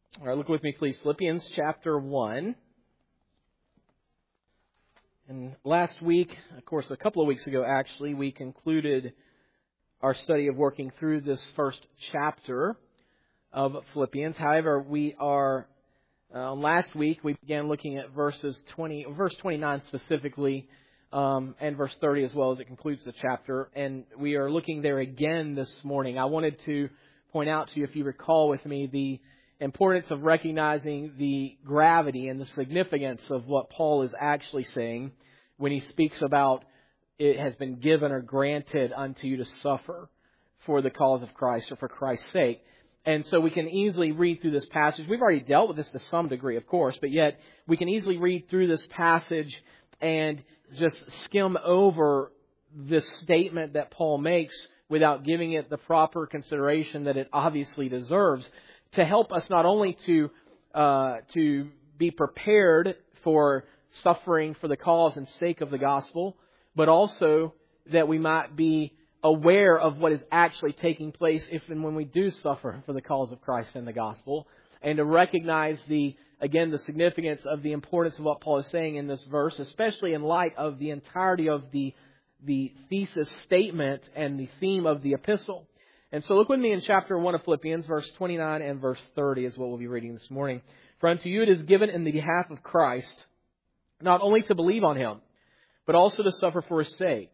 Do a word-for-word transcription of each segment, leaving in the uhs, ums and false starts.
All right, look with me, please. Philippians chapter one. And last week, of course, a couple of weeks ago, actually, we concluded our study of working through this first chapter of Philippians. However, we are, uh, last week, we began looking at verses twenty, verse twenty-nine specifically, um, and verse thirty as well as it concludes the chapter. And we are looking there again this morning. I wanted to point out to you, if you recall with me, the importance of recognizing the gravity and the significance of what Paul is actually saying when he speaks about it has been given or granted unto you to suffer for the cause of Christ or for Christ's sake. And so we can easily read through this passage. We've already dealt with this to some degree, of course, but yet we can easily read through this passage and just skim over this statement that Paul makes without giving it the proper consideration that it obviously deserves, to help us not only to uh, to be prepared for suffering for the cause and sake of the gospel, but also that we might be aware of what is actually taking place if and when we do suffer for the cause of Christ and the gospel, and to recognize the again the significance of the importance of what Paul is saying in this verse, especially in light of the entirety of the the thesis statement and the theme of the epistle. And so look with me in chapter one of Philippians, verse twenty-nine and verse thirty is what we'll be reading this morning. For unto you it is given in the behalf of Christ, not only to believe on Him, but also to suffer for His sake,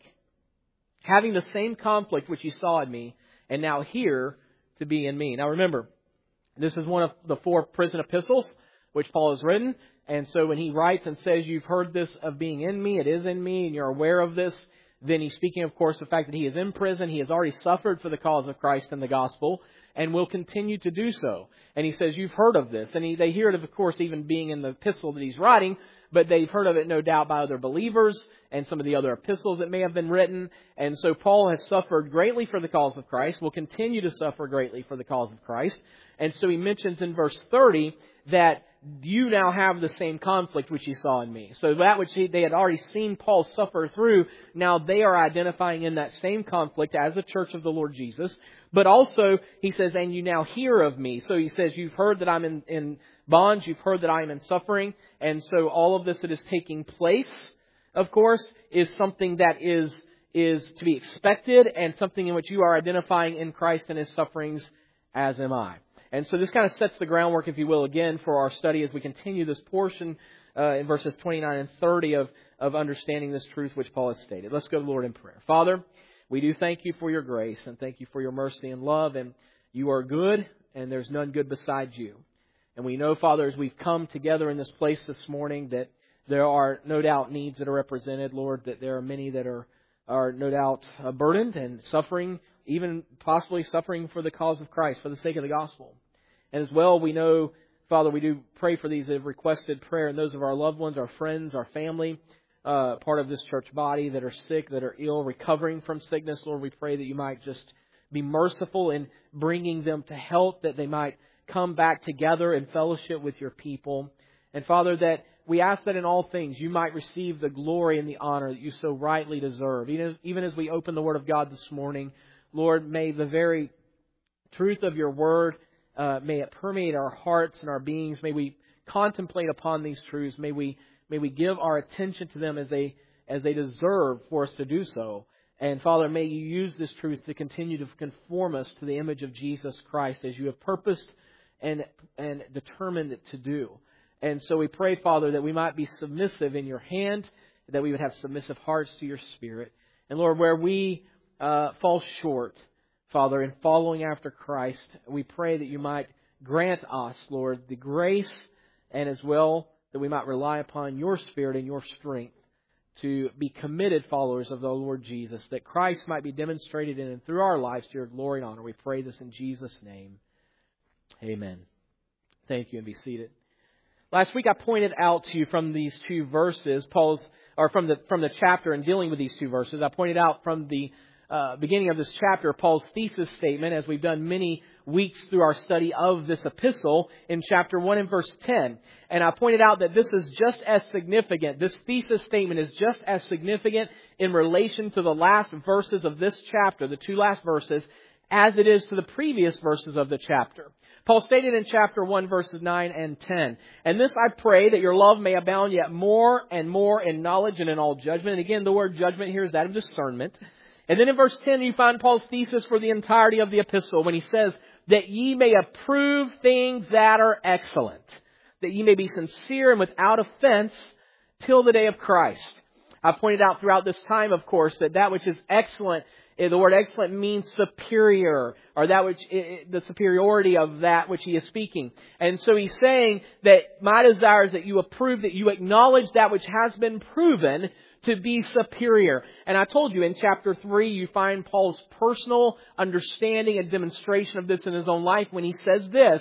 having the same conflict which ye saw in me, and now here to be in me. Now remember, this is one of the four prison epistles which Paul has written. And so when he writes and says, you've heard this of being in me, it is in me, and you're aware of this, then he's speaking, of course, the fact that he is in prison. He has already suffered for the cause of Christ and the gospel and will continue to do so. And he says, you've heard of this. And he, they hear it, of course, even being in the epistle that he's writing, but they've heard of it, no doubt, by other believers and some of the other epistles that may have been written. And so Paul has suffered greatly for the cause of Christ, will continue to suffer greatly for the cause of Christ. And so he mentions in verse thirty that you now have the same conflict which you saw in me. So that which they had already seen Paul suffer through, now they are identifying in that same conflict as the church of the Lord Jesus. But also, he says, and you now hear of me. So he says, you've heard that I'm in, in bonds, you've heard that I am in suffering. And so all of this that is taking place, of course, is something that is, is to be expected and something in which you are identifying in Christ and His sufferings, as am I. And so this kind of sets the groundwork, if you will, again, for our study as we continue this portion uh, in verses twenty-nine and thirty of, of understanding this truth which Paul has stated. Let's go to the Lord in prayer. Father, we do thank You for Your grace and thank You for Your mercy and love. And You are good and there's none good besides You. And we know, Father, as we've come together in this place this morning, that there are no doubt needs that are represented, Lord, that there are many that are, are no doubt uh, burdened and suffering, even possibly suffering for the cause of Christ, for the sake of the gospel. And as well, we know, Father, we do pray for these that have requested prayer and those of our loved ones, our friends, our family, uh, part of this church body that are sick, that are ill, recovering from sickness. Lord, we pray that You might just be merciful in bringing them to health, that they might come back together in fellowship with Your people. And Father, that we ask that in all things You might receive the glory and the honor that You so rightly deserve. Even as, even as we open the Word of God this morning, Lord, may the very truth of Your Word, uh, may it permeate our hearts and our beings. May we contemplate upon these truths. May we may we give our attention to them as they as they deserve for us to do so. And Father, may You use this truth to continue to conform us to the image of Jesus Christ as You have purposed and and determined to do. And so we pray, Father, that we might be submissive in Your hand, that we would have submissive hearts to Your Spirit. And Lord, where we uh, fall short, Father, in following after Christ, we pray that You might grant us, Lord, the grace and as well that we might rely upon Your Spirit and Your strength to be committed followers of the Lord Jesus, that Christ might be demonstrated in and through our lives to Your glory and honor. We pray this in Jesus' name. Amen. Thank you, and be seated. Last week I pointed out to you from these two verses, Paul's, or from the from the chapter in dealing with these two verses, I pointed out from the uh, beginning of this chapter, Paul's thesis statement, as we've done many weeks through our study of this epistle in chapter one and verse ten. And I pointed out that this is just as significant. This thesis statement is just as significant in relation to the last verses of this chapter, the two last verses, as it is to the previous verses of the chapter. Paul stated in chapter one, verses nine and ten, "And this I pray, that your love may abound yet more and more in knowledge and in all judgment." And again, the word judgment here is that of discernment. And then in verse ten, you find Paul's thesis for the entirety of the epistle when he says, "That ye may approve things that are excellent, that ye may be sincere and without offense till the day of Christ." I've pointed out throughout this time, of course, that that which is excellent, the word excellent means superior, or that which, the superiority of that which he is speaking. And so he's saying that my desire is that you approve, that you acknowledge that which has been proven to be superior. And I told you in chapter three, you find Paul's personal understanding and demonstration of this in his own life when he says this,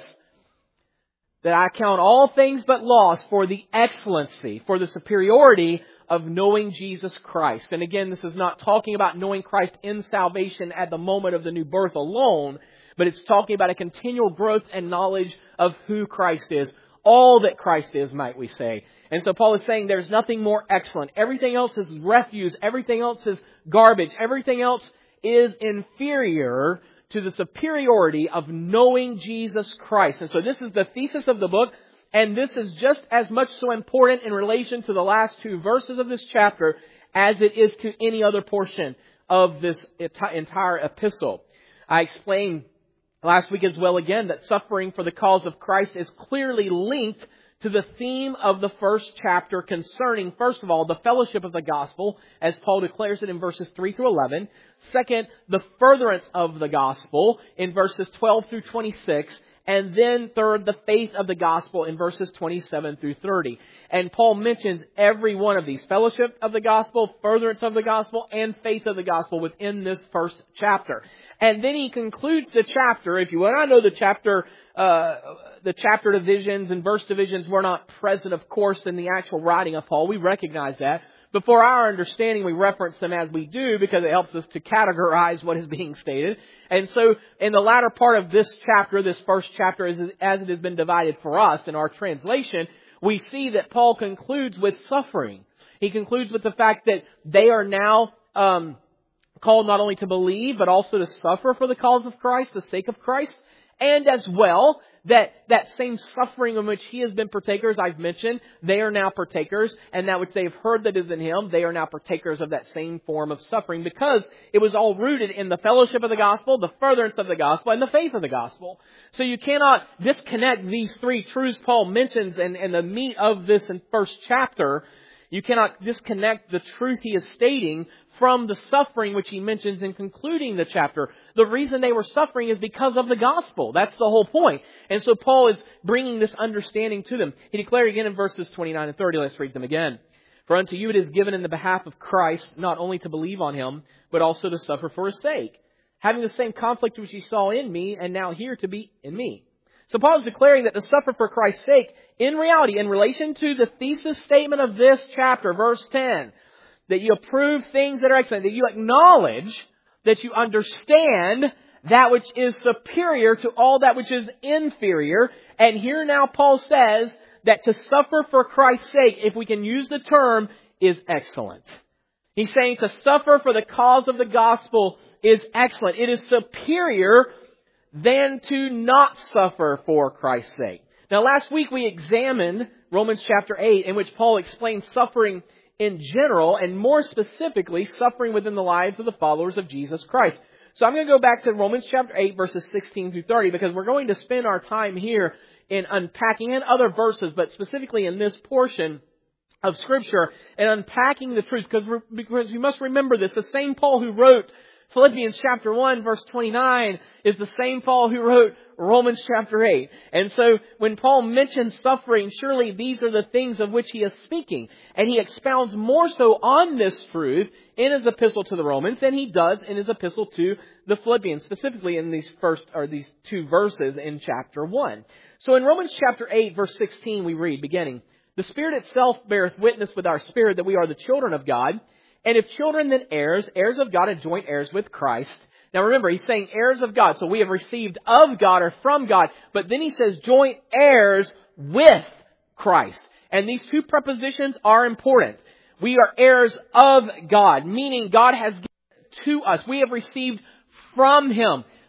that I count all things but loss for the excellency, for the superiority of knowing Jesus Christ. And again, this is not talking about knowing Christ in salvation at the moment of the new birth alone, but it's talking about a continual growth and knowledge of who Christ is. All that Christ is, might we say. And so Paul is saying there's nothing more excellent. Everything else is refuse. Everything else is garbage. Everything else is inferior to the superiority of knowing Jesus Christ. And so this is the thesis of the book. And this is just as much so important in relation to the last two verses of this chapter as it is to any other portion of this entire epistle. I explained last week as well again that suffering for the cause of Christ is clearly linked to the theme of the first chapter concerning, first of all, the fellowship of the gospel, as Paul declares it in verses three through eleven. Second, the furtherance of the gospel in verses twelve through twenty-six. And then third, the faith of the gospel in verses twenty-seven through thirty. And Paul mentions every one of these: fellowship of the gospel, furtherance of the gospel, and faith of the gospel within this first chapter. And then he concludes the chapter, if you will. I know the chapter, uh, the chapter divisions and verse divisions were not present, of course, in the actual writing of Paul. We recognize that. But for our understanding, we reference them as we do because it helps us to categorize what is being stated. And so in the latter part of this chapter, this first chapter, as it has been divided for us in our translation, we see that Paul concludes with suffering. He concludes with the fact that they are now um, called not only to believe, but also to suffer for the cause of Christ, the sake of Christ. And as well, that that same suffering in which he has been partakers, I've mentioned, they are now partakers. And that which they have heard that is in him, they are now partakers of that same form of suffering, because it was all rooted in the fellowship of the gospel, the furtherance of the gospel, and the faith of the gospel. So you cannot disconnect these three truths Paul mentions and, and the meat of this in first chapter. You cannot disconnect the truth he is stating from the suffering which he mentions in concluding the chapter. The reason they were suffering is because of the gospel. That's the whole point. And so Paul is bringing this understanding to them. He declared again in verses twenty-nine and thirty. Let's read them again. "For unto you it is given in the behalf of Christ, not only to believe on him, but also to suffer for his sake, having the same conflict which ye saw in me, and now here to be in me." So Paul is declaring that to suffer for Christ's sake, in reality, in relation to the thesis statement of this chapter, verse ten, that you approve things that are excellent, that you acknowledge, that you understand that which is superior to all that which is inferior. And here now Paul says that to suffer for Christ's sake, if we can use the term, is excellent. He's saying to suffer for the cause of the gospel is excellent. It is superior than to not suffer for Christ's sake. Now, last week we examined Romans chapter eight, in which Paul explained suffering in general, and more specifically, suffering within the lives of the followers of Jesus Christ. So I'm going to go back to Romans chapter eight, verses sixteen through thirty, because we're going to spend our time here in unpacking, and other verses, but specifically in this portion of Scripture, and unpacking the truth, because, because you must remember this, the same Paul who wrote Philippians chapter one, verse twenty-nine, is the same Paul who wrote Romans chapter eight. And so when Paul mentions suffering, surely these are the things of which he is speaking. And he expounds more so on this truth in his epistle to the Romans than he does in his epistle to the Philippians, specifically in these first, or these two verses in chapter one. So in Romans chapter eight, verse sixteen, we read, beginning, "The Spirit itself beareth witness with our spirit that we are the children of God. And if children, then heirs, heirs of God and joint heirs with Christ." Now remember, he's saying heirs of God. So we have received of God or from God. But then he says joint heirs with Christ. And these two prepositions are important. We are heirs of God, meaning God has given to us. We have received from Him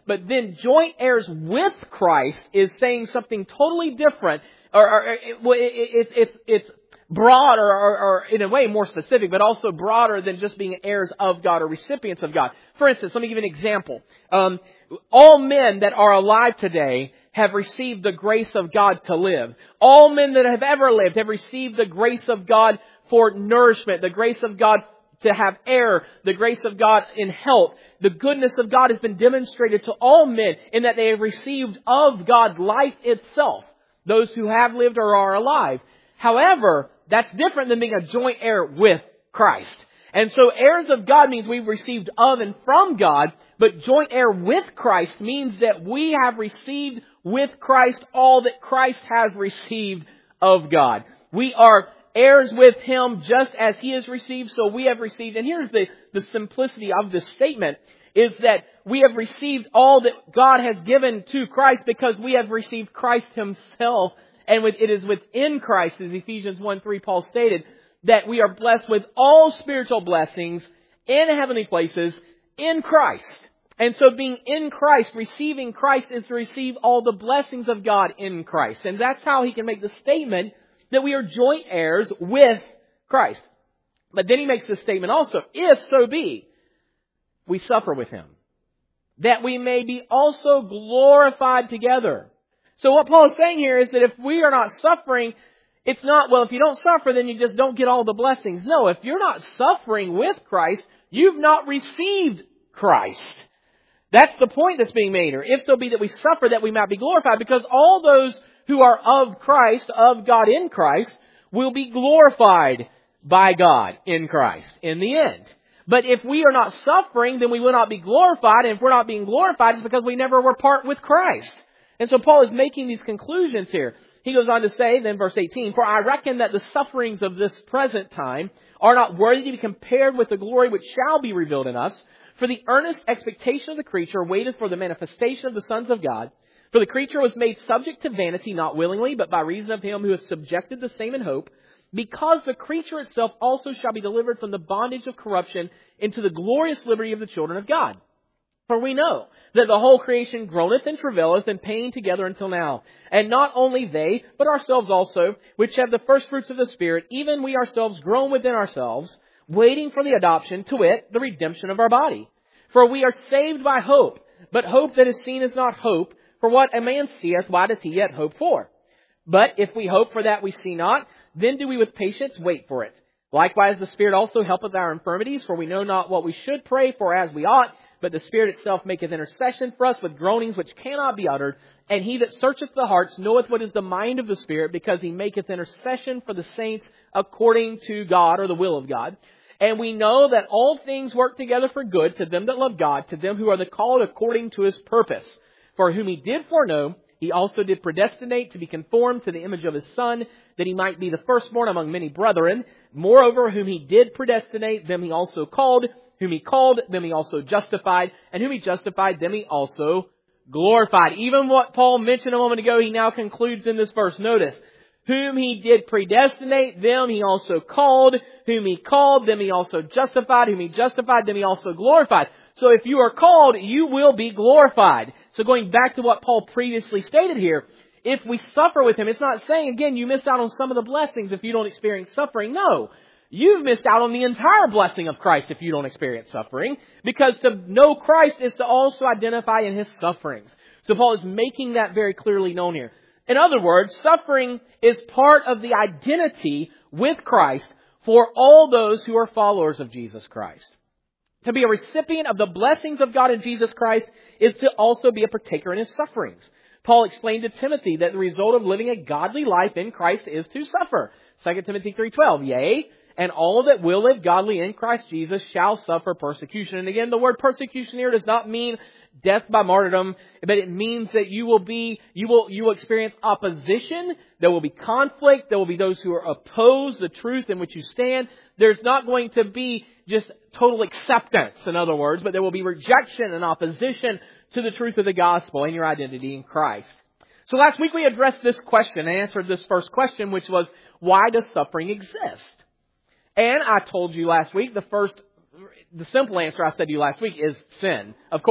But then joint heirs with Christ is saying something totally different. Or, or it, it, it's it's broad, or, or, or in a way more specific, but also broader than just being heirs of God or recipients of God. For instance, let me give you an example. Um, all men that are alive today have received the grace of God to live. All men that have ever lived have received the grace of God for nourishment, the grace of God to have air, the grace of God in health. The goodness of God has been demonstrated to all men in that they have received of God life itself, those who have lived or are alive. However, that's different than being a joint heir with Christ. And so heirs of God means we've received of and from God, but joint heir with Christ means that we have received with Christ all that Christ has received of God. We are heirs with Him just as He has received, so we have received. And here's the, the simplicity of this statement, is that we have received all that God has given to Christ because we have received Christ Himself. And it is within Christ, as Ephesians one three Paul stated, that we are blessed with all spiritual blessings in heavenly places in Christ. And so being in Christ, receiving Christ, is to receive all the blessings of God in Christ. And that's how he can make the statement that we are joint heirs with Christ. But then he makes this statement also, if so be we suffer with Him, that we may be also glorified together. So what Paul is saying here is that if we are not suffering, it's not, well, if you don't suffer, then you just don't get all the blessings. No, if you're not suffering with Christ, you've not received Christ. That's the point that's being made here. If so be that we suffer, that we might be glorified, because all those who are of Christ, of God in Christ, will be glorified by God in Christ in the end. But if we are not suffering, then we will not be glorified. And if we're not being glorified, it's because we never were part with Christ. And so Paul is making these conclusions here. He goes on to say, then verse eighteen, for I reckon that the sufferings of this present time are not worthy to be compared with the glory which shall be revealed in us. For the earnest expectation of the creature waited for the manifestation of the sons of God. For the creature was made subject to vanity, not willingly, but by reason of Him who hath subjected the same in hope, because the creature itself also shall be delivered from the bondage of corruption into the glorious liberty of the children of God. For we know that the whole creation groaneth and travaileth in pain together until now. And not only they, but ourselves also, which have the first fruits of the Spirit, even we ourselves groan within ourselves, waiting for the adoption, to wit, the redemption of our body. For we are saved by hope. But hope that is seen is not hope. For what a man seeth, why doth he yet hope for? But if we hope for that we see not, then do we with patience wait for it. Likewise the Spirit also helpeth our infirmities, for we know not what we should pray for as we ought, but the Spirit itself maketh intercession for us with groanings which cannot be uttered. And He that searcheth the hearts knoweth what is the mind of the Spirit, because He maketh intercession for the saints according to God, or the will of God. And we know that all things work together for good to them that love God, to them who are the called according to His purpose. For whom He did foreknow, He also did predestinate to be conformed to the image of His Son, that He might be the firstborn among many brethren. Moreover, whom He did predestinate, them He also called. Whom He called, them He also justified. And whom He justified, them He also glorified. Even what Paul mentioned a moment ago, he now concludes in this verse. Notice, whom He did predestinate, them He also called. Whom He called, them He also justified. Whom He justified, them He also glorified. So if you are called, you will be glorified. So going back to what Paul previously stated here, if we suffer with Him, it's not saying, again, you miss out on some of the blessings if you don't experience suffering. No. You've missed out on the entire blessing of Christ if you don't experience suffering, because to know Christ is to also identify in His sufferings. So Paul is making that very clearly known here. In other words, suffering is part of the identity with Christ for all those who are followers of Jesus Christ. To be a recipient of the blessings of God in Jesus Christ is to also be a partaker in His sufferings. Paul explained to Timothy that the result of living a godly life in Christ is to suffer. Second Timothy three twelve, yea, and all that will live godly in Christ Jesus shall suffer persecution. And again, the word persecution here does not mean death by martyrdom, but it means that you will be, you will, you will experience opposition. There will be conflict. There will be those who are opposed the truth in which you stand. There's not going to be just total acceptance, in other words, but there will be rejection and opposition to the truth of the gospel and your identity in Christ. So last week we addressed this question and answered this first question, which was, why does suffering exist? And I told you last week, the first, the simple answer I said to you last week is sin, of course.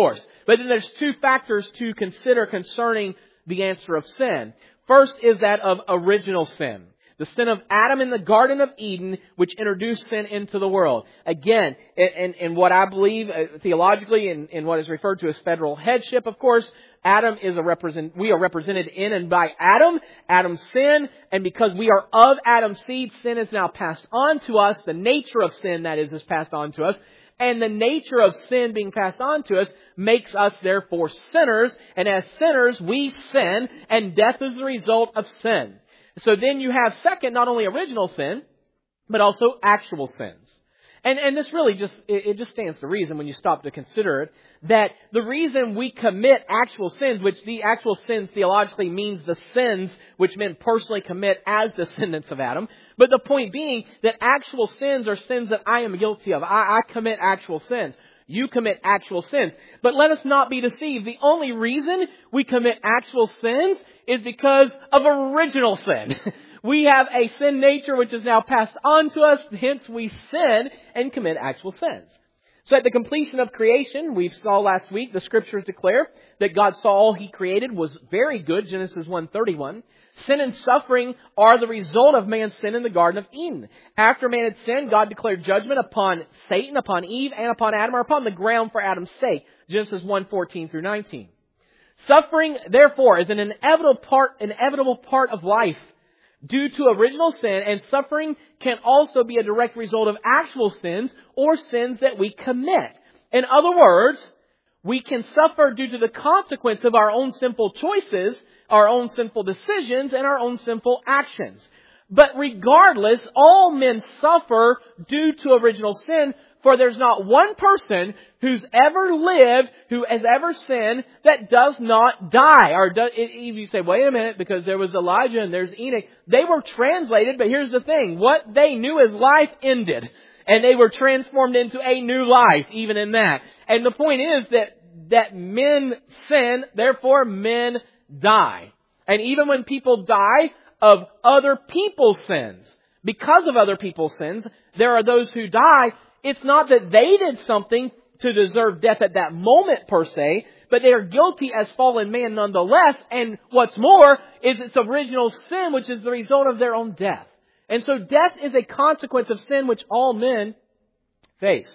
But then there's two factors to consider concerning the answer of sin. First is that of original sin. The sin of Adam in the Garden of Eden, which introduced sin into the world. Again, in, in what I believe uh, theologically, in, in what is referred to as federal headship, of course, Adam is a represent. We are represented in and by Adam. Adam's sin, and because we are of Adam's seed, sin is now passed on to us. The nature of sin, that is, is passed on to us. And the nature of sin being passed on to us makes us therefore sinners. And as sinners, we sin, and death is the result of sin. So then you have second, not only original sin, but also actual sins. And, and this really just, it, it just stands to reason when you stop to consider it, that the reason we commit actual sins, which the actual sins theologically means the sins which men personally commit as descendants of Adam. But the point being that actual sins are sins that I am guilty of. I, I commit actual sins. You commit actual sins. But let us not be deceived. The only reason we commit actual sins is because of original sin. We have a sin nature which is now passed on to us. Hence we sin and commit actual sins. So at the completion of creation, we saw last week, the Scriptures declare that God saw all He created was very good, Genesis one thirty-one. Sin and suffering are the result of man's sin in the Garden of Eden. After man had sinned, God declared judgment upon Satan, upon Eve, and upon Adam, or upon the ground for Adam's sake. Genesis one fourteen through nineteen. Suffering, therefore, is an inevitable part, inevitable part of life due to original sin, and suffering can also be a direct result of actual sins or sins that we commit. In other words, we can suffer due to the consequence of our own sinful choices, our own sinful decisions, and our own sinful actions. But regardless, all men suffer due to original sin, for there's not one person who's ever lived, who has ever sinned, that does not die. Or does, if you say, wait a minute, because there was Elijah and there's Enoch. They were translated, but here's the thing. What they knew as life ended. And they were transformed into a new life, even in that. And the point is that, that men sin, therefore men die. And even when people die of other people's sins, because of other people's sins, there are those who die. It's not that they did something to deserve death at that moment per se, but they are guilty as fallen man nonetheless. And what's more is it's original sin, which is the result of their own death. And so death is a consequence of sin which all men face.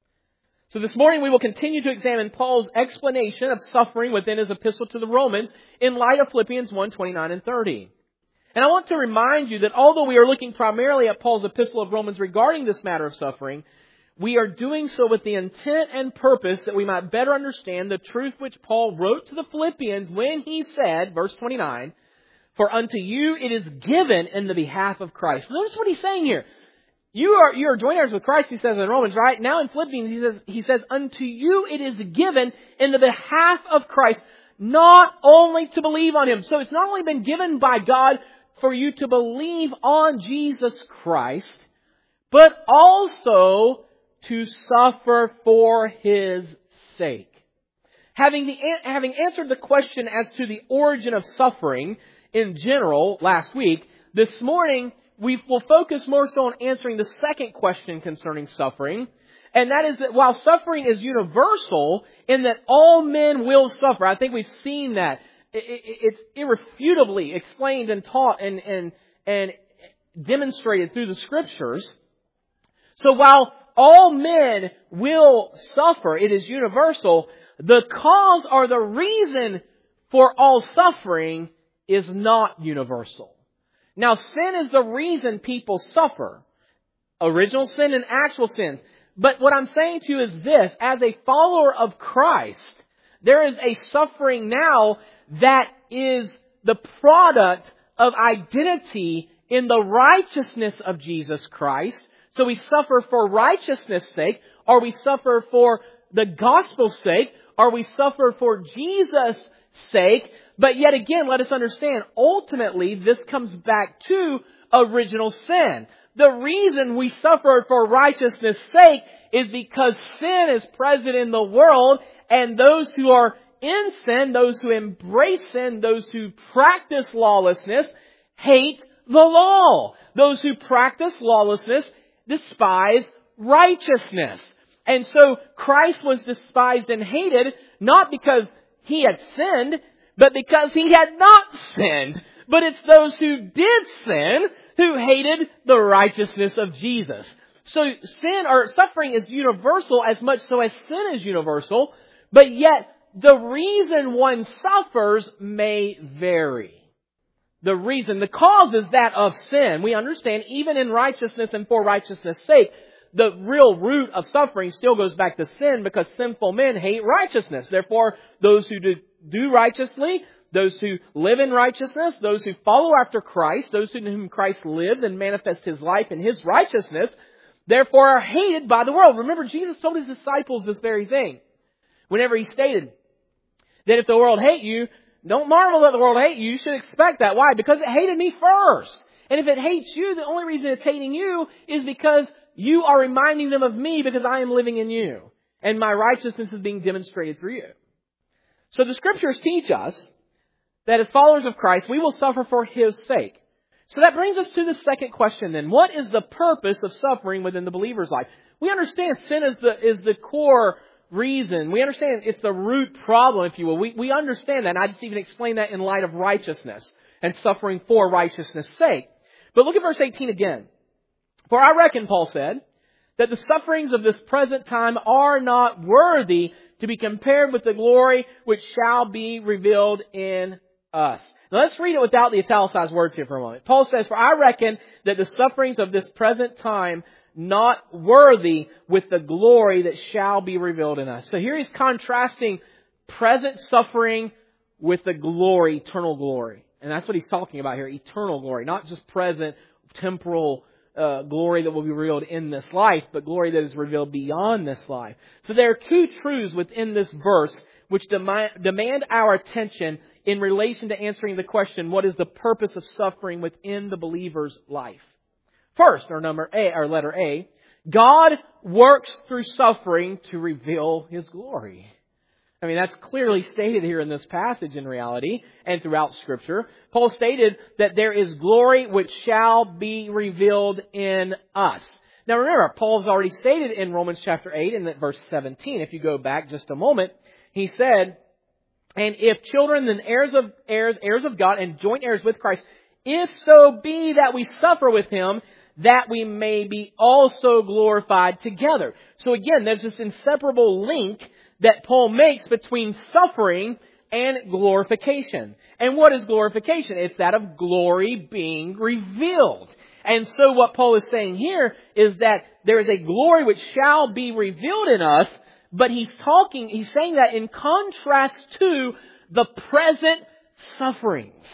So this morning we will continue to examine Paul's explanation of suffering within his epistle to the Romans in light of Philippians one twenty-nine and thirty. And I want to remind you that although we are looking primarily at Paul's epistle of Romans regarding this matter of suffering, we are doing so with the intent and purpose that we might better understand the truth which Paul wrote to the Philippians when he said, verse twenty-nine, "For unto you it is given in the behalf of Christ." Notice what he's saying here. You are, you are joint heirs with Christ, he says in Romans, right? Now in Philippians, he says, he says, "Unto you it is given in the behalf of Christ, not only to believe on Him." So it's not only been given by God for you to believe on Jesus Christ, but also to suffer for His sake. Having, the, having answered the question as to the origin of suffering in general last week, this morning we will focus more so on answering the second question concerning suffering. And that is that while suffering is universal in that all men will suffer, I think we've seen that. It's irrefutably explained and taught and, and, and demonstrated through the Scriptures. So while all men will suffer, it is universal, the cause or the reason for all suffering is not universal. Now, sin is the reason people suffer. Original sin and actual sins. But what I'm saying to you is this: as a follower of Christ, there is a suffering now that is the product of identity in the righteousness of Jesus Christ. So we suffer for righteousness' sake, or we suffer for the gospel's sake, or we suffer for Jesus' sake. But yet again, let us understand, ultimately, this comes back to original sin. The reason we suffer for righteousness' sake is because sin is present in the world, and those who are in sin, those who embrace sin, those who practice lawlessness, hate the law. Those who practice lawlessness despise righteousness. And so Christ was despised and hated, not because he had sinned, but because he had not sinned. But it's those who did sin who hated the righteousness of Jesus. So sin or suffering is universal as much so as sin is universal, but yet the reason one suffers may vary. The reason, the cause is that of sin. We understand even in righteousness and for righteousness' sake, the real root of suffering still goes back to sin because sinful men hate righteousness. Therefore, those who do, do righteously, those who live in righteousness, those who follow after Christ, those in whom Christ lives and manifests His life in His righteousness, therefore are hated by the world. Remember, Jesus told His disciples this very thing. Whenever He stated that if the world hate you, don't marvel that the world hate you. You should expect that. Why? Because it hated me first. And if it hates you, the only reason it's hating you is because you are reminding them of me because I am living in you. And my righteousness is being demonstrated through you. So the Scriptures teach us that as followers of Christ, we will suffer for His sake. So that brings us to the second question then. What is the purpose of suffering within the believer's life? We understand sin is the, is the core reason. We understand it's the root problem, if you will. We, we understand that. And I just even explain that in light of righteousness and suffering for righteousness' sake. But look at verse eighteen again. For I reckon, Paul said, that the sufferings of this present time are not worthy to be compared with the glory which shall be revealed in us. Now let's read it without the italicized words here for a moment. Paul says, for I reckon that the sufferings of this present time not worthy with the glory that shall be revealed in us. So here he's contrasting present suffering with the glory, eternal glory. And that's what he's talking about here, eternal glory. Not just present, temporal uh, glory that will be revealed in this life, but glory that is revealed beyond this life. So there are two truths within this verse which demand, demand our attention in relation to answering the question, what is the purpose of suffering within the believer's life? First, or number A, or letter A, God works through suffering to reveal His glory. I mean, that's clearly stated here in this passage in reality and throughout Scripture. Paul stated that there is glory which shall be revealed in us. Now remember, Paul's already stated in Romans chapter eight and verse seventeen, if you go back just a moment, he said, and if children, then heirs of heirs, heirs of God and joint heirs with Christ, if so be that we suffer with Him, that we may be also glorified together. So again, there's this inseparable link that Paul makes between suffering and glorification. And what is glorification? It's that of glory being revealed. And so what Paul is saying here is that there is a glory which shall be revealed in us, but he's talking, he's saying that in contrast to the present sufferings.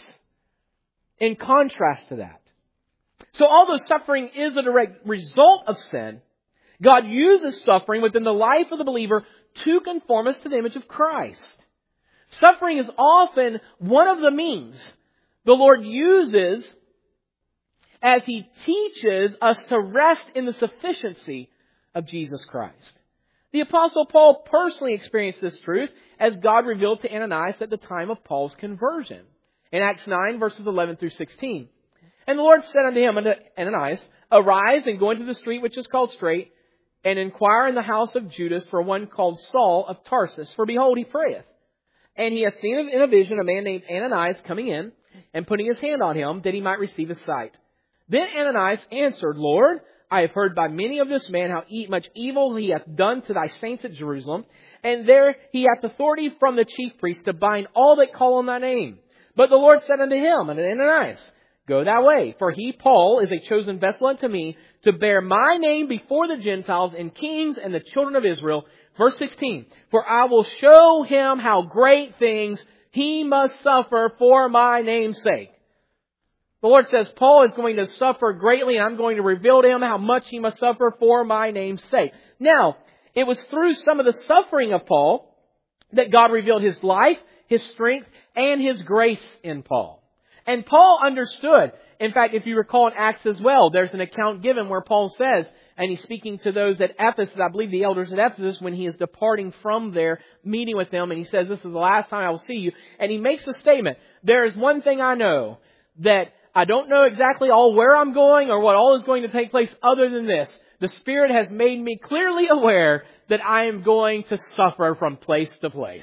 In contrast to that. So although suffering is a direct result of sin, God uses suffering within the life of the believer to conform us to the image of Christ. Suffering is often one of the means the Lord uses as He teaches us to rest in the sufficiency of Jesus Christ. The Apostle Paul personally experienced this truth as God revealed to Ananias at the time of Paul's conversion. In Acts nine, verses eleven through sixteen. And the Lord said unto him, unto Ananias, arise and go into the street which is called Straight, and inquire in the house of Judas for one called Saul of Tarsus. For behold, he prayeth. And he hath seen in a vision a man named Ananias coming in, and putting his hand on him, that he might receive his sight. Then Ananias answered, Lord, I have heard by many of this man how much evil he hath done to thy saints at Jerusalem, and there he hath authority from the chief priest to bind all that call on thy name. But the Lord said unto him, unto Ananias, go thy way, for he, Paul, is a chosen vessel unto me, to bear my name before the Gentiles and kings and the children of Israel. Verse sixteen, for I will show him how great things he must suffer for my name's sake. The Lord says Paul is going to suffer greatly, and I'm going to reveal to him how much he must suffer for my name's sake. Now, it was through some of the suffering of Paul that God revealed His life, His strength, and His grace in Paul. And Paul understood. In fact, if you recall in Acts as well, there's an account given where Paul says, and he's speaking to those at Ephesus, I believe the elders at Ephesus, when he is departing from there, meeting with them, and he says, this is the last time I will see you. And he makes a statement, there is one thing I know, that I don't know exactly all where I'm going or what all is going to take place other than this, The Spirit has made me clearly aware that I am going to suffer from place to place.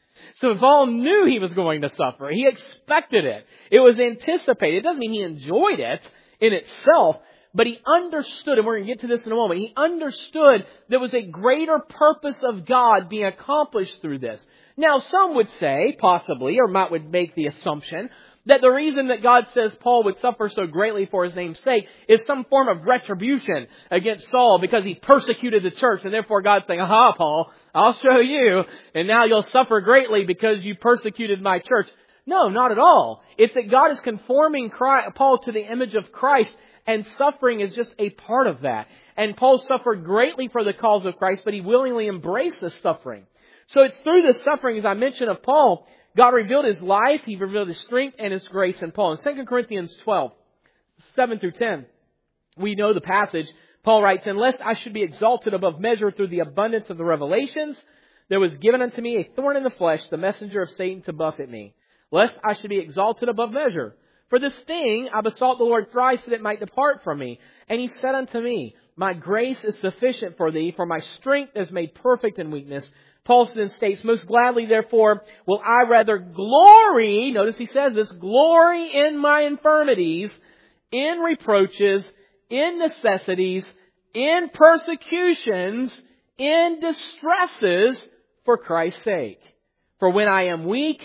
So Paul knew he was going to suffer. He expected it. It was anticipated. It doesn't mean he enjoyed it in itself, but he understood, and we're going to get to this in a moment, he understood there was a greater purpose of God being accomplished through this. Now, some would say, possibly, or might would make the assumption, that the reason that God says Paul would suffer so greatly for His name's sake is some form of retribution against Saul because he persecuted the church. And therefore God's saying, aha, Paul, I'll show you. And now you'll suffer greatly because you persecuted my church. No, not at all. It's that God is conforming Christ, Paul to the image of Christ, and suffering is just a part of that. And Paul suffered greatly for the cause of Christ, but he willingly embraced the suffering. So it's through the suffering, as I mentioned, of Paul, God revealed His life, He revealed His strength and His grace in Paul. In Second Corinthians twelve, seven through ten, we know the passage. Paul writes, unless I should be exalted above measure through the abundance of the revelations, there was given unto me a thorn in the flesh, the messenger of Satan to buffet me, lest I should be exalted above measure. For this thing I besought the Lord thrice that it might depart from me. And He said unto me, my grace is sufficient for thee, for my strength is made perfect in weakness. Paul then states, most gladly, therefore, will I rather glory, notice he says this, glory in my infirmities, in reproaches, in necessities, in persecutions, in distresses, for Christ's sake. For when I am weak,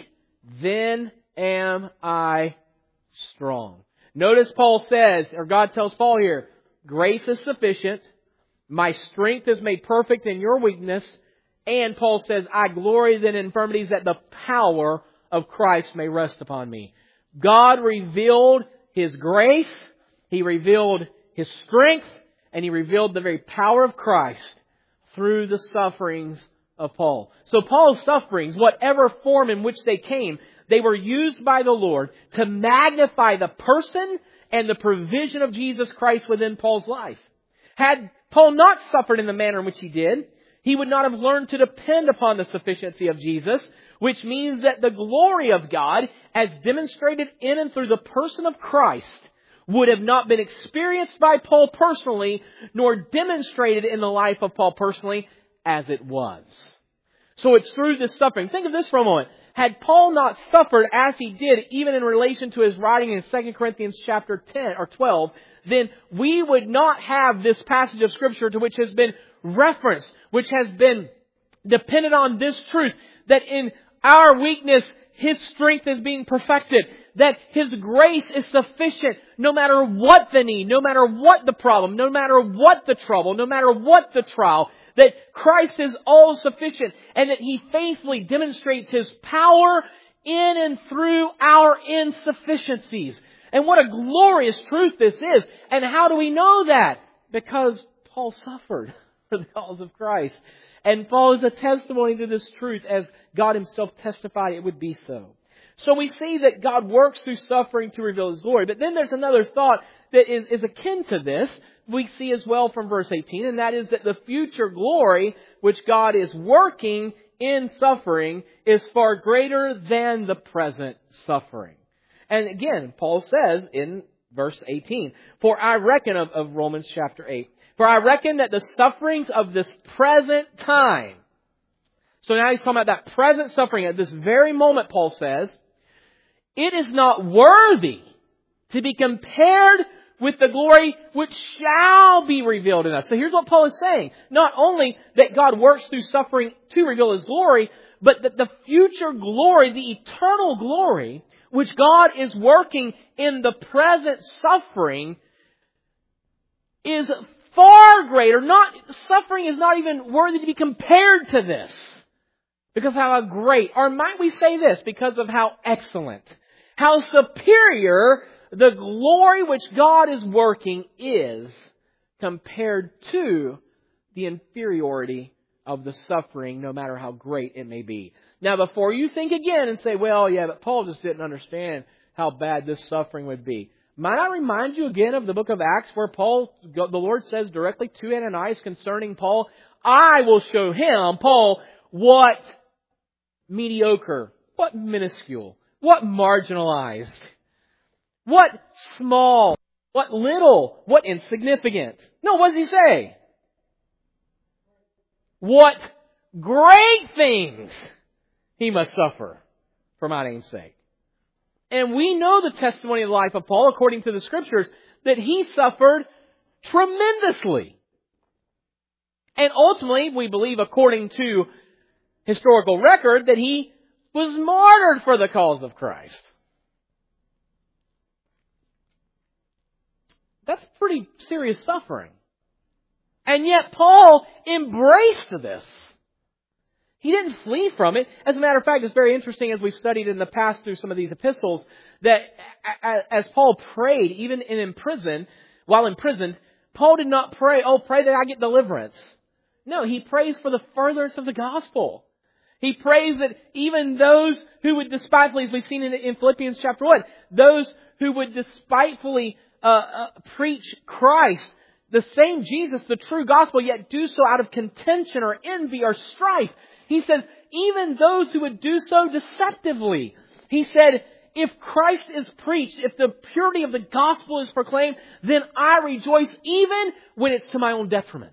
then am I strong. Notice Paul says, or God tells Paul here, grace is sufficient, my strength is made perfect in your weakness. And Paul says, I glory then in infirmities that the power of Christ may rest upon me. God revealed His grace, He revealed His strength, and He revealed the very power of Christ through the sufferings of Paul. So Paul's sufferings, whatever form in which they came, they were used by the Lord to magnify the person and the provision of Jesus Christ within Paul's life. Had Paul not suffered in the manner in which he did, he would not have learned to depend upon the sufficiency of Jesus, which means that the glory of God, as demonstrated in and through the person of Christ, would have not been experienced by Paul personally, nor demonstrated in the life of Paul personally, as it was. So it's through this suffering. Think of this for a moment. Had Paul not suffered as he did, even in relation to his writing in Second Corinthians chapter ten or twelve, then we would not have this passage of Scripture to which has been referenced, which has been dependent on this truth, that in our weakness, His strength is being perfected, that His grace is sufficient no matter what the need, no matter what the problem, no matter what the trouble, no matter what the trial, that Christ is all sufficient, and that He faithfully demonstrates His power in and through our insufficiencies. And what a glorious truth this is. And how do we know that? Because Paul suffered for the cause of Christ. And Paul is a testimony to this truth, as God Himself testified it would be so. So we see that God works through suffering to reveal His glory. But then there's another thought that is, is akin to this. We see as well from verse eighteen, and that is that the future glory which God is working in suffering is far greater than the present suffering. And again, Paul says in verse eighteen, for I reckon of, of Romans chapter eight, for I reckon that the sufferings of this present time. So now he's talking about that present suffering at this very moment, Paul says, it is not worthy to be compared with the glory which shall be revealed in us. So here's what Paul is saying. Not only that God works through suffering to reveal His glory, but that the future glory, the eternal glory, which God is working in the present suffering, is far greater. Not, suffering is not even worthy to be compared to this. Because of how great, or might we say this, because of how excellent, how superior the glory which God is working is compared to the inferiority of the suffering, no matter how great it may be. Now, before you think again and say, well, yeah, but Paul just didn't understand how bad this suffering would be. Might I remind you again of the book of Acts where Paul, the Lord says directly to Ananias concerning Paul, I will show him, Paul, what mediocre, what minuscule, what marginalized, what small, what little, what insignificant. No, what does he say? what great things he must suffer for my name's sake. And we know the testimony of the life of Paul, according to the Scriptures, that he suffered tremendously. And ultimately, we believe, according to historical record, that he was martyred for the cause of Christ. That's pretty serious suffering. And yet Paul embraced this. He didn't flee from it. As a matter of fact, it's very interesting as we've studied in the past through some of these epistles, that as Paul prayed, even in prison, while imprisoned, Paul did not pray, oh, pray that I get deliverance. No, he prays for the furtherance of the gospel. He prays that even those who would despitefully, as we've seen in, in Philippians chapter one, those who would despitefully uh, uh, preach Christ, the same Jesus, the true gospel, yet do so out of contention or envy or strife. He says, even those who would do so deceptively. He said, if Christ is preached, if the purity of the gospel is proclaimed, then I rejoice even when it's to my own detriment.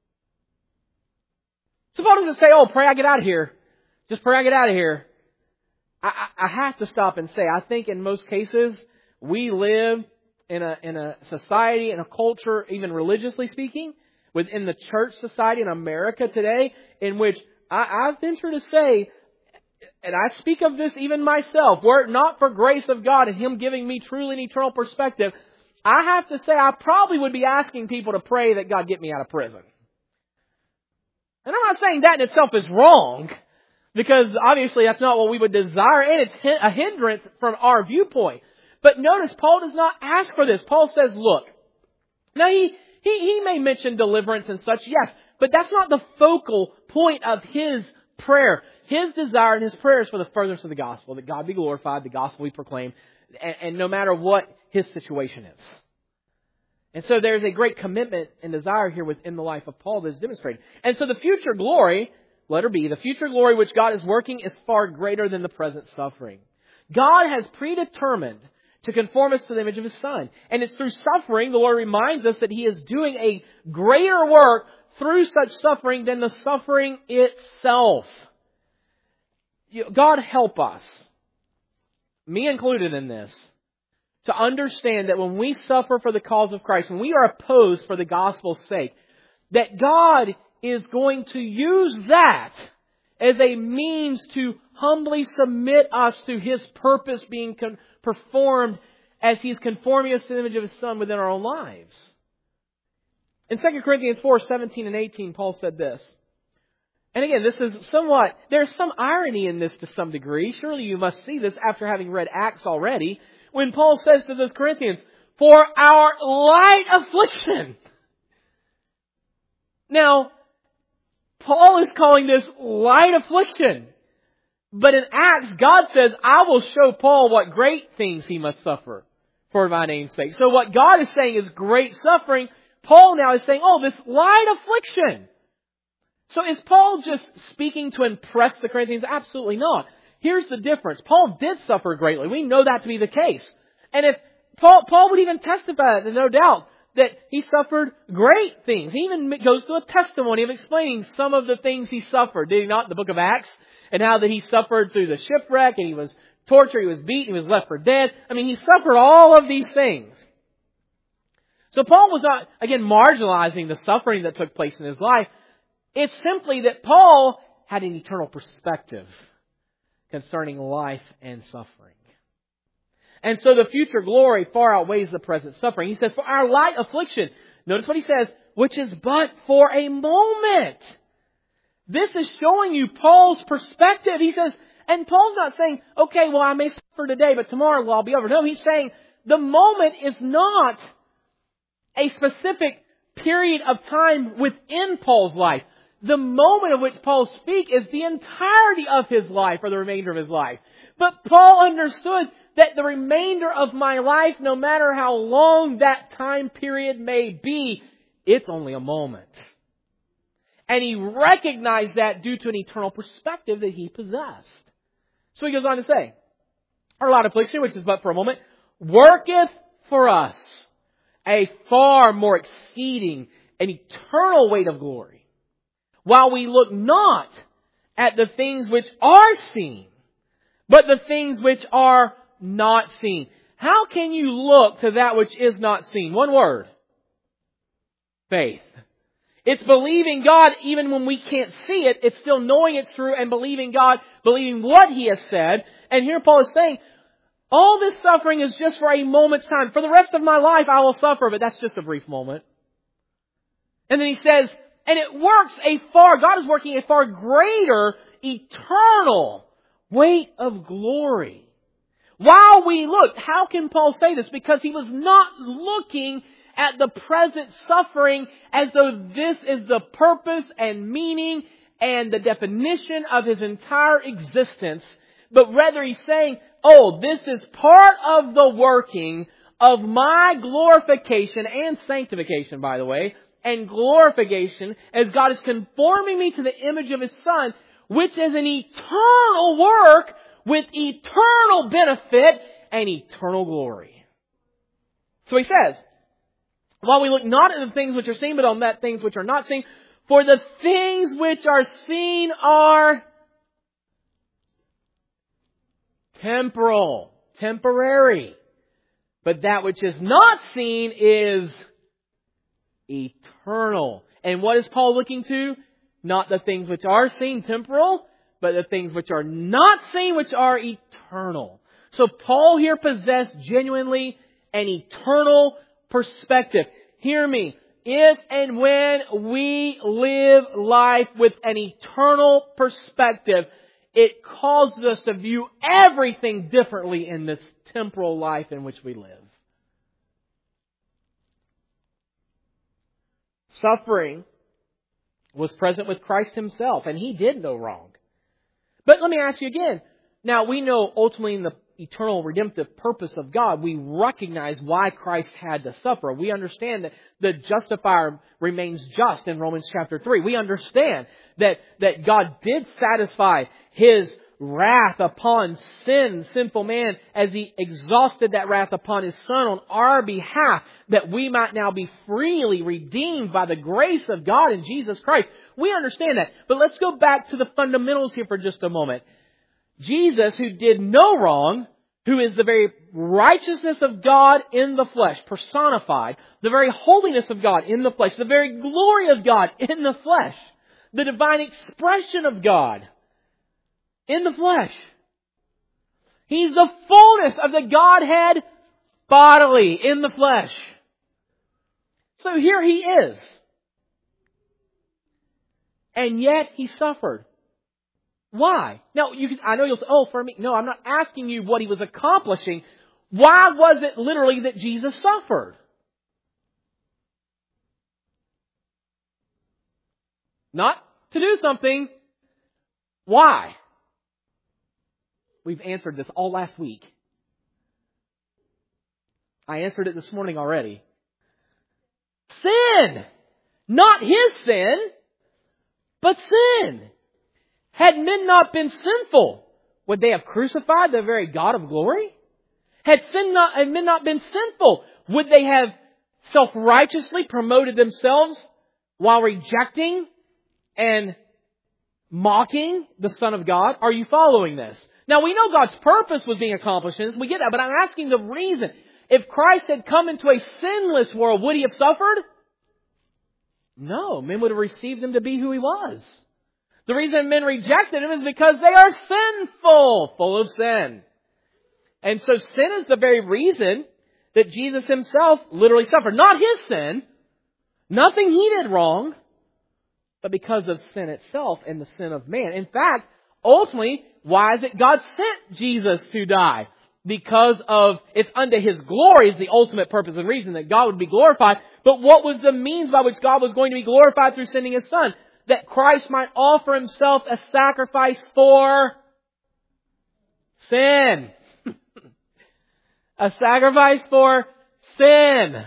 So Paul doesn't say, oh, pray I get out of here. Just pray I get out of here. I, I, I have to stop and say, I think in most cases, we live in a, in a society, in a culture, even religiously speaking, within the church society in America today, in which I, I venture to say, and I speak of this even myself, were it not for grace of God and Him giving me truly an eternal perspective, I have to say I probably would be asking people to pray that God get me out of prison. And I'm not saying that in itself is wrong, because obviously that's not what we would desire, and it's a hindrance from our viewpoint. But notice, Paul does not ask for this. Paul says, look, now he, he, he may mention deliverance and such, yes, but that's not the focal point of his prayer. His desire and his prayer is for the furtherance of the gospel, that God be glorified, the gospel we proclaim, and, and no matter what his situation is. And so there's a great commitment and desire here within the life of Paul that is demonstrated. And so the future glory, letter B, the future glory which God is working is far greater than the present suffering. God has predetermined to conform us to the image of His Son. And it's through suffering, the Lord reminds us that He is doing a greater work through such suffering than the suffering itself. God help us, me included in this, to understand that when we suffer for the cause of Christ, when we are opposed for the gospel's sake, that God is going to use that as a means to humbly submit us to His purpose being con- performed as He's conforming us to the image of His Son within our own lives. In Second Corinthians four, seventeen and eighteen, Paul said this. And again, this is somewhat, there's some irony in this to some degree. Surely you must see this after having read Acts already. When Paul says to those Corinthians, for our light affliction. Now, Paul is calling this light affliction. But in Acts, God says, I will show Paul what great things he must suffer for my name's sake. So what God is saying is great suffering. Paul now is saying, oh, this light affliction. So is Paul just speaking to impress the Corinthians? Absolutely not. Here's the difference. Paul did suffer greatly. We know that to be the case. And if Paul, Paul would even testify, no doubt, that he suffered great things. He even goes to a testimony of explaining some of the things he suffered. Did he not in the book of Acts? And how that he suffered through the shipwreck, and he was tortured, he was beaten, he was left for dead. I mean, he suffered all of these things. So Paul was not, again, marginalizing the suffering that took place in his life. It's simply that Paul had an eternal perspective concerning life and suffering. And so the future glory far outweighs the present suffering. He says, for our light affliction, notice what he says, which is but for a moment. This is showing you Paul's perspective. He says, and Paul's not saying, okay, well, I may suffer today, but tomorrow well, I'll be over. No, he's saying the moment is not a specific period of time within Paul's life. The moment of which Paul speaks is the entirety of his life or the remainder of his life. But Paul understood that the remainder of my life, no matter how long that time period may be, it's only a moment. And he recognized that due to an eternal perspective that he possessed. So he goes on to say, our light affliction, which is but for a moment, worketh for us a far more exceeding and eternal weight of glory. while we look not at the things which are seen, but the things which are not seen. How can you look to that which is not seen? One word. Faith. It's believing God even when we can't see it. It's still knowing it's true and believing God, believing what He has said. And here Paul is saying, all this suffering is just for a moment's time. For the rest of my life I will suffer, but that's just a brief moment. And then he says, and it works a far, God is working a far greater, eternal weight of glory. While we look, how can Paul say this? Because he was not looking at the present suffering as though this is the purpose and meaning and the definition of his entire existence. But rather he's saying, oh, this is part of the working of my glorification and sanctification, by the way, and glorification as God is conforming me to the image of His Son, which is an eternal work with eternal benefit and eternal glory. So he says, while we look not at the things which are seen, but on that things which are not seen, for the things which are seen are temporal, temporary. But that which is not seen is eternal. And what is Paul looking to? Not the things which are seen, temporal, but the things which are not seen, which are eternal. So Paul here possessed genuinely an eternal perspective. Hear me. If and when we live life with an eternal perspective, it causes us to view everything differently in this temporal life in which we live. Suffering was present with Christ Himself, and He did no wrong. But let me ask you again. Now, we know ultimately in the eternal redemptive purpose of God, we recognize why Christ had to suffer. We understand that the justifier remains just in Romans chapter three. We understand that, that God did satisfy His wrath upon sin, sinful man, as He exhausted that wrath upon His Son on our behalf, that we might now be freely redeemed by the grace of God in Jesus Christ. We understand that. But let's go back to the fundamentals here for just a moment. Jesus, who did no wrong, who is the very righteousness of God in the flesh, personified, the very holiness of God in the flesh, the very glory of God in the flesh, the divine expression of God in the flesh. He's the fullness of the Godhead bodily in the flesh. So here He is. And yet He suffered. Why? Now, you can, I know you'll say, oh, for me. No, I'm not asking you what He was accomplishing. Why was it literally that Jesus suffered? Not to do something. Why? We've answered this all last week. I answered it this morning already. Sin! Not His sin, but sin. Had men not been sinful, would they have crucified the very God of glory? Had sin not, had men not been sinful, would they have self-righteously promoted themselves while rejecting and mocking the Son of God? Are you following this? Now, we know God's purpose was being accomplished in this. We get that. But I'm asking the reason. If Christ had come into a sinless world, would He have suffered? No. Men would have received Him to be who He was. The reason men rejected Him is because they are sinful, full of sin. And so sin is the very reason that Jesus Himself literally suffered. Not His sin. Nothing He did wrong. But because of sin itself and the sin of man. In fact, ultimately, why is it God sent Jesus to die? Because of, it's unto His glory is the ultimate purpose and reason that God would be glorified. But what was the means by which God was going to be glorified through sending His Son? That Christ might offer Himself a sacrifice for sin. A sacrifice for sin.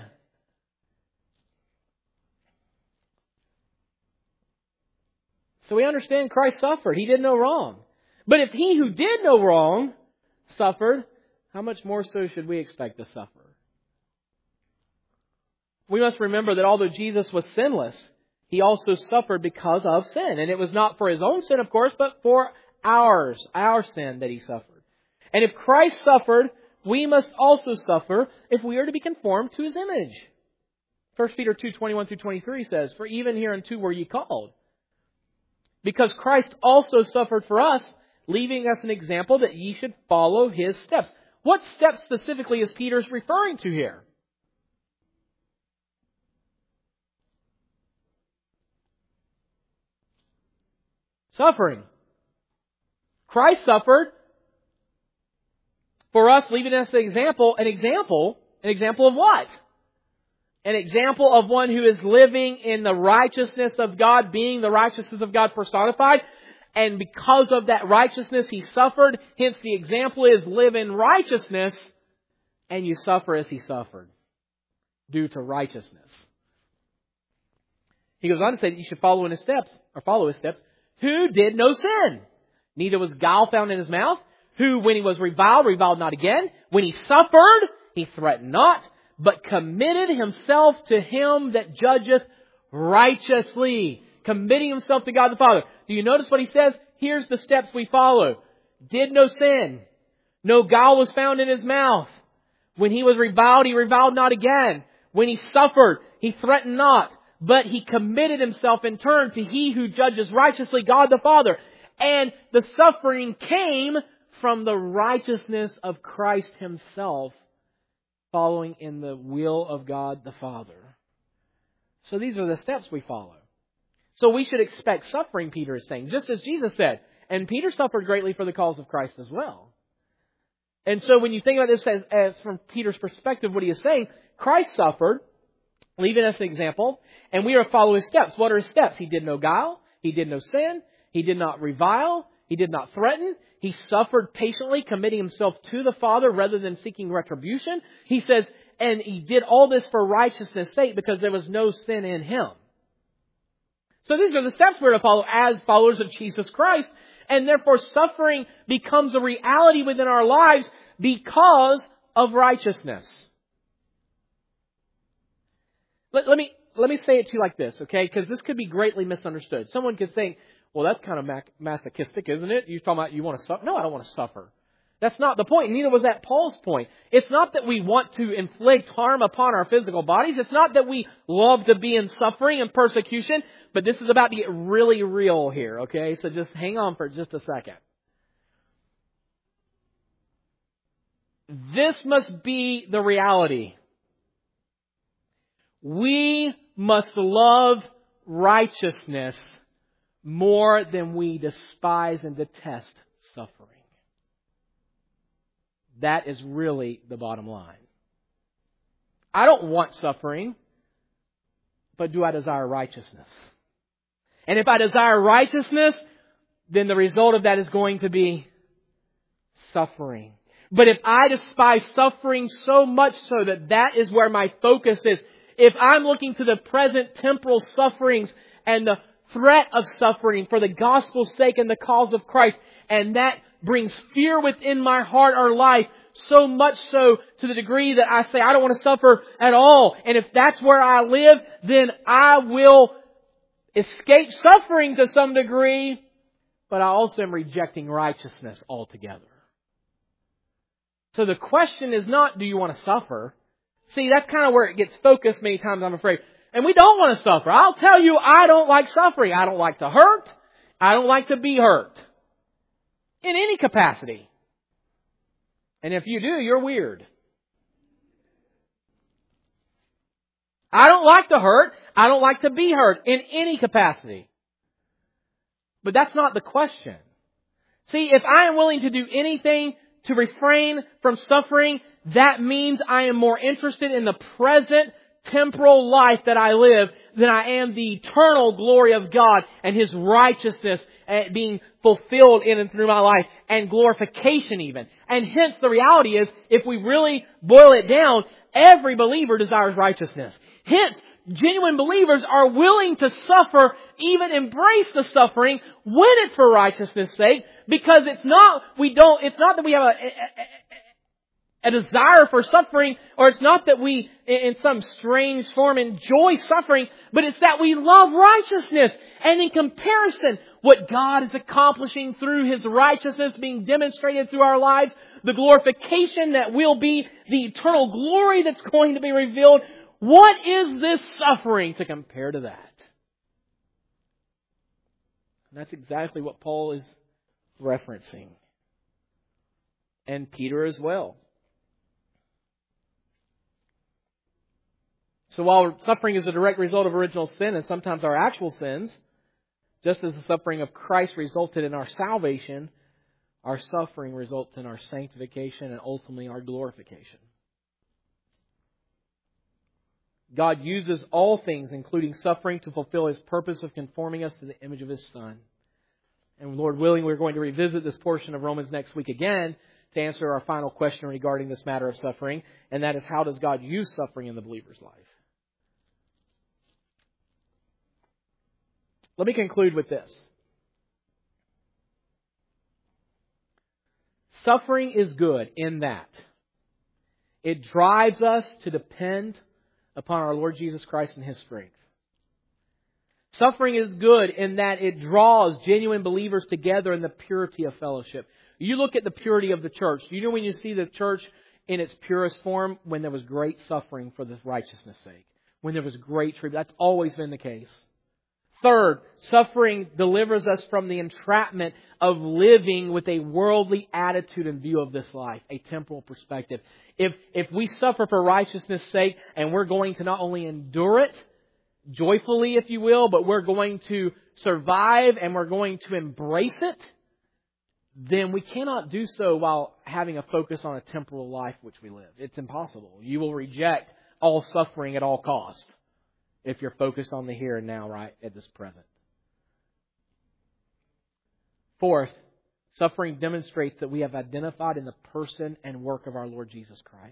So we understand Christ suffered. He did no wrong. But if He who did no wrong suffered, how much more so should we expect to suffer? We must remember that although Jesus was sinless, He also suffered because of sin. And it was not for His own sin, of course, but for ours, our sin that He suffered. And if Christ suffered, we must also suffer if we are to be conformed to His image. First Peter two, twenty-one through twenty-three says, "For even hereunto were ye called, because Christ also suffered for us, leaving us an example that ye should follow His steps." What steps specifically is Peter referring to here? Suffering. Christ suffered for us, leaving us an example. An example? An example of what? An example of one who is living in the righteousness of God, being the righteousness of God personified. And because of that righteousness, He suffered. Hence the example is live in righteousness and you suffer as He suffered due to righteousness. He goes on to say that you should follow in His steps, or follow His steps, who did no sin. Neither was guile found in His mouth. Who, when He was reviled, reviled not again. When He suffered, He threatened not, but committed Himself to Him that judgeth righteously. Committing Himself to God the Father. Do you notice what He says? Here's the steps we follow. Did no sin. No guile was found in His mouth. When He was reviled, He reviled not again. When He suffered, He threatened not, but He committed Himself in turn to He who judges righteously, God the Father. And the suffering came from the righteousness of Christ Himself, following in the will of God the Father. So these are the steps we follow. So we should expect suffering, Peter is saying, just as Jesus said. And Peter suffered greatly for the cause of Christ as well. And so when you think about this as, as from Peter's perspective, what he is saying, Christ suffered, leaving us an example, and we are to follow His steps. What are His steps? He did no guile. He did no sin. He did not revile. He did not threaten. He suffered patiently, committing Himself to the Father rather than seeking retribution. He says, and He did all this for righteousness' sake because there was no sin in Him. So these are the steps we're to follow as followers of Jesus Christ. And therefore suffering becomes a reality within our lives because of righteousness. Let, let me let me say it to you like this, okay? Because this could be greatly misunderstood. Someone could think, well, that's kind of mac- masochistic, isn't it? You're talking about you want to suffer. No, I don't want to suffer. That's not the point. Neither was that Paul's point. It's not that we want to inflict harm upon our physical bodies. It's not that we love to be in suffering and persecution. But this is about to get really real here, okay? So just hang on for just a second. This must be the reality. We must love righteousness more than we despise and detest suffering. That is really the bottom line. I don't want suffering, but do I desire righteousness? And if I desire righteousness, then the result of that is going to be suffering. But if I despise suffering so much so that that is where my focus is, if I'm looking to the present temporal sufferings and the threat of suffering for the gospel's sake and the cause of Christ, and that brings fear within my heart or life, so much so to the degree that I say I don't want to suffer at all. And if that's where I live, then I will escape suffering to some degree, but I also am rejecting righteousness altogether. So the question is not, do you want to suffer? See, that's kind of where it gets focused many times, I'm afraid. And we don't want to suffer. I'll tell you, I don't like suffering. I don't like to hurt. I don't like to be hurt. In any capacity. And if you do, you're weird. I don't like to hurt. I don't like to be hurt in any capacity. But that's not the question. See, if I am willing to do anything to refrain from suffering, that means I am more interested in the present temporal life that I live than I am the eternal glory of God and His righteousness being fulfilled in and through my life, and glorification even. And hence the reality is, if we really boil it down, every believer desires righteousness. Hence, genuine believers are willing to suffer, even embrace the suffering when it's for righteousness' sake, because it's not, we don't, it's not that we have a, a desire for suffering, or it's not that we, in some strange form, enjoy suffering, but it's that we love righteousness. And in comparison, what God is accomplishing through His righteousness being demonstrated through our lives, the glorification that will be, the eternal glory that's going to be revealed, what is this suffering to compare to that? And that's exactly what Paul is referencing. And Peter as well. So while suffering is a direct result of original sin and sometimes our actual sins, just as the suffering of Christ resulted in our salvation, our suffering results in our sanctification and ultimately our glorification. God uses all things, including suffering, to fulfill His purpose of conforming us to the image of His Son. And Lord willing, we're going to revisit this portion of Romans next week again to answer our final question regarding this matter of suffering. And that is, how does God use suffering in the believer's life? Let me conclude with this. Suffering is good in that it drives us to depend upon our Lord Jesus Christ and His strength. Suffering is good in that it draws genuine believers together in the purity of fellowship. You look at the purity of the church. You know when you see the church in its purest form? When there was great suffering for the righteousness' sake. When there was great tribulation. That's always been the case. Third, suffering delivers us from the entrapment of living with a worldly attitude and view of this life, a temporal perspective. If if we suffer for righteousness' sake and we're going to not only endure it joyfully, if you will, but we're going to survive and we're going to embrace it, then we cannot do so while having a focus on a temporal life which we live. It's impossible. You will reject all suffering at all costs if you're focused on the here and now, right at this present. Fourth, suffering demonstrates that we have identified in the person and work of our Lord Jesus Christ.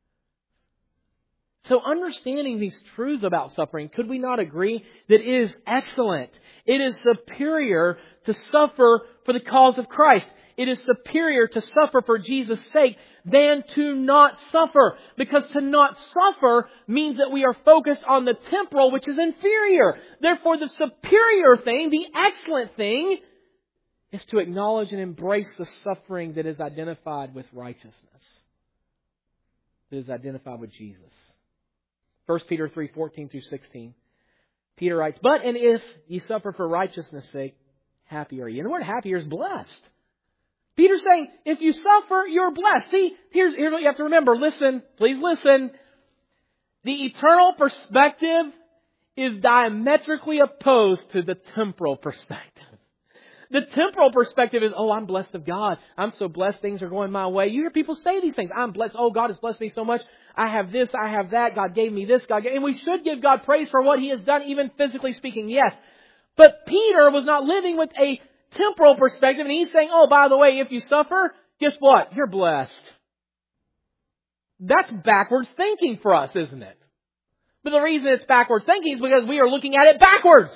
So understanding these truths about suffering, could we not agree that it is excellent? It is superior to suffer for the cause of Christ. It is superior to suffer for Jesus' sake than to not suffer. Because to not suffer means that we are focused on the temporal, which is inferior. Therefore, the superior thing, the excellent thing, is to acknowledge and embrace the suffering that is identified with righteousness. That is identified with Jesus. First Peter three, fourteen through sixteen. Peter writes, "But and if ye suffer for righteousness' sake, happy are ye." And the word happy here is blessed. Peter's saying, if you suffer, you're blessed. See, here's, here's what you have to remember. Listen, please listen. The eternal perspective is diametrically opposed to the temporal perspective. The temporal perspective is, oh, I'm blessed of God. I'm so blessed. Things are going my way. You hear people say these things. I'm blessed. Oh, God has blessed me so much. I have this. I have that. God gave me this. God gave... And we should give God praise for what He has done, even physically speaking. Yes. But Peter was not living with a temporal perspective. And he's saying, oh, by the way, if you suffer, guess what? You're blessed. That's backwards thinking for us, isn't it? But the reason it's backwards thinking is because we are looking at it backwards.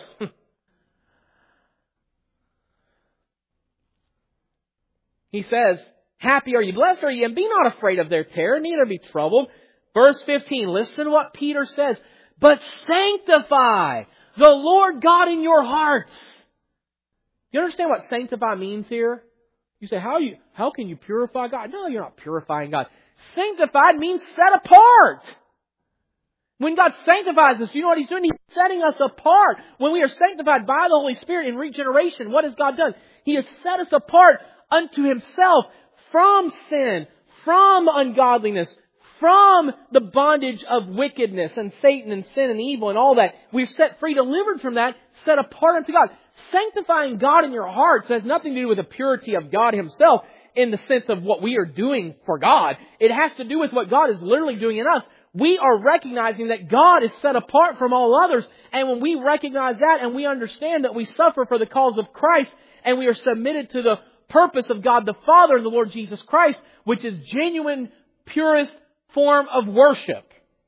He says, happy are ye, blessed are ye, and be not afraid of their terror, neither be troubled. Verse fifteen, listen to what Peter says. But sanctify the Lord God in your hearts. You understand what sanctify means here? You say, how you how can you purify God? No, you're not purifying God. Sanctified means set apart. When God sanctifies us, you know what He's doing? He's setting us apart. When we are sanctified by the Holy Spirit in regeneration, what has God done? He has set us apart unto Himself from sin, from ungodliness, from the bondage of wickedness and Satan and sin and evil and all that. We're set free, delivered from that, set apart unto God. Sanctifying God in your hearts has nothing to do with the purity of God Himself in the sense of what we are doing for God. It has to do with what God is literally doing in us. We are recognizing that God is set apart from all others. And when we recognize that and we understand that we suffer for the cause of Christ and we are submitted to the purpose of God the Father and the Lord Jesus Christ, which is genuine, purest form of worship,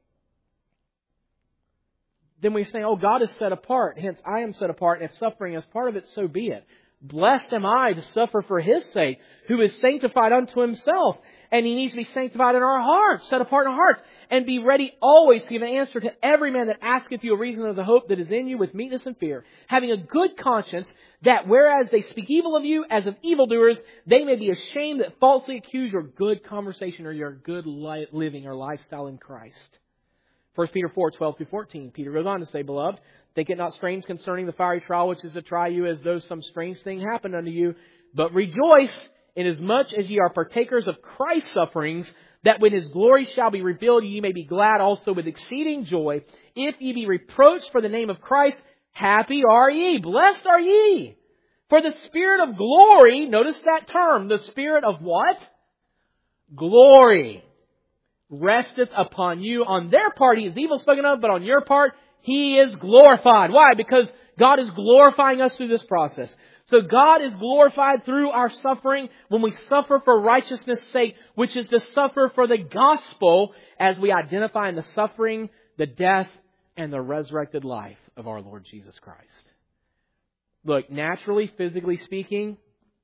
then we say, oh, God is set apart. Hence, I am set apart. And if suffering is part of it, so be it. Blessed am I to suffer for His sake, who is sanctified unto Himself. And He needs to be sanctified in our hearts, set apart in our hearts, and be ready always to give an answer to every man that asketh you a reason of the hope that is in you with meekness and fear, having a good conscience, that whereas they speak evil of you as of evildoers, they may be ashamed that falsely accuse your good conversation or your good li- living or lifestyle in Christ. First Peter four, twelve through fourteen. Peter goes on to say, Beloved, think it not strange concerning the fiery trial which is to try you, as though some strange thing happened unto you, but rejoice inasmuch as ye are partakers of Christ's sufferings, that when His glory shall be revealed, ye may be glad also with exceeding joy. If ye be reproached for the name of Christ, happy are ye, blessed are ye. For the Spirit of glory, notice that term, the Spirit of what? Glory, resteth upon you. On their part He is evil spoken of, but on your part He is glorified. Why? Because God is glorifying us through this process. So God is glorified through our suffering when we suffer for righteousness' sake, which is to suffer for the gospel as we identify in the suffering, the death, and the resurrected life of our Lord Jesus Christ. Look, naturally, physically speaking,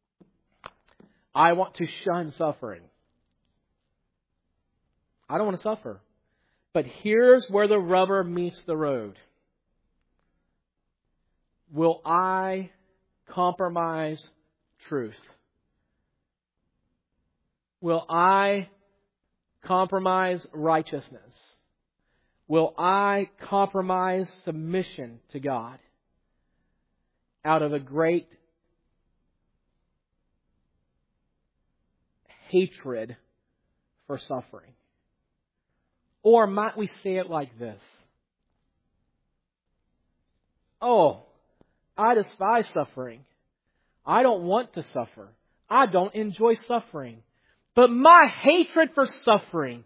I want to shun suffering. I don't want to suffer. But here's where the rubber meets the road. Will I compromise truth? Will I compromise righteousness? Will I compromise submission to God out of a great hatred for suffering? Or might we say it like this? Oh, I despise suffering. I don't want to suffer. I don't enjoy suffering. But my hatred for suffering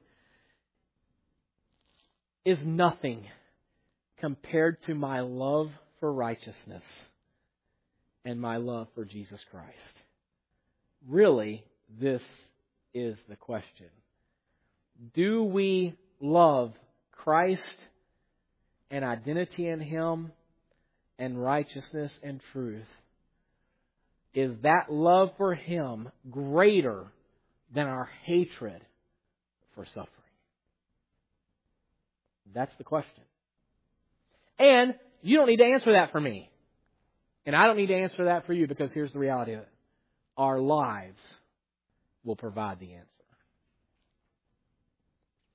is nothing compared to my love for righteousness and my love for Jesus Christ. Really, this is the question. Do we love Christ and identity in Him and righteousness and truth? Is that love for Him greater than our hatred for suffering? That's the question. And you don't need to answer that for me. And I don't need to answer that for you, because here's the reality of it. Our lives will provide the answer.